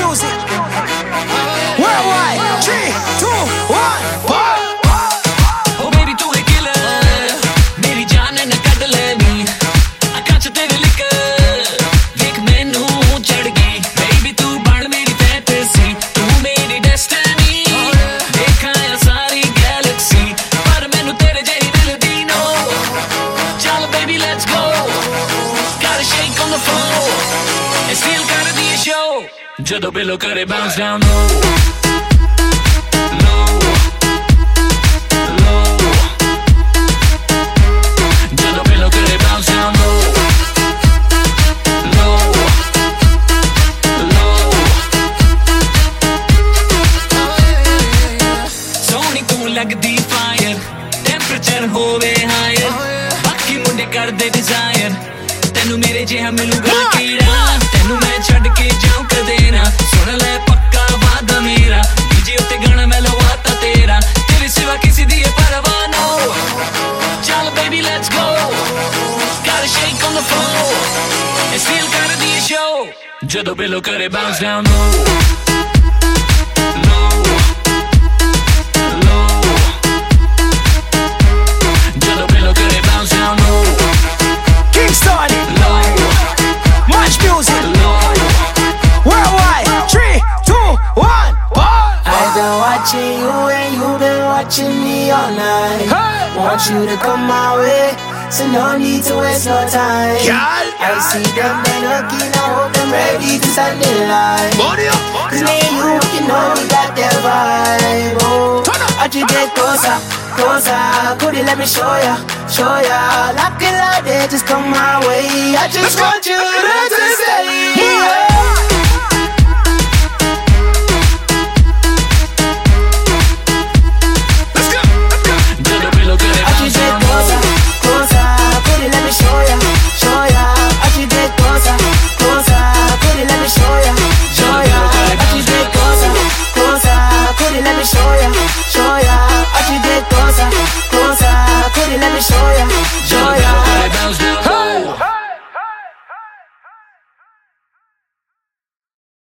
music. Worldwide. 3, 2, 1, ball. Oh baby tu hai killer, meri jaan na kad leni. Akhan ch tere lik, dekh mainu chad gayi. Baby tu ban meri fantasy, tu meri destiny. Dekha ya sari galaxy, par mainu tere jahi dil di no. Chal baby let's go, gotta shake on the floor. And still gotta be a show, jado pillow kare bounce down low. लगदी fire temperature होवे higher बाकी मुंडे कर दे Dzire तेनू मेरे जिहा मिलूगा कीड़ा तेनू मैं छड़ के जाऊं कदे ना सुन ले पक्का वादा मेरा डीजे उत्ते गाना मैं लवाता तेरा तेरे सिवा किसी दी परवाह नो चल baby let's go gotta shake on the floor and still gotta be a show जदों बिलो करे bounce down low You and you been watching me all night. Hey. Want you to come my way, so no need to waste no time. I see them, they looking, I hope them ready to stand in line. Cause me and you know we got that vibe. Oh, I just get closer, closer. Could you let me show ya, show ya? Like it like that, just come my way. I just want you to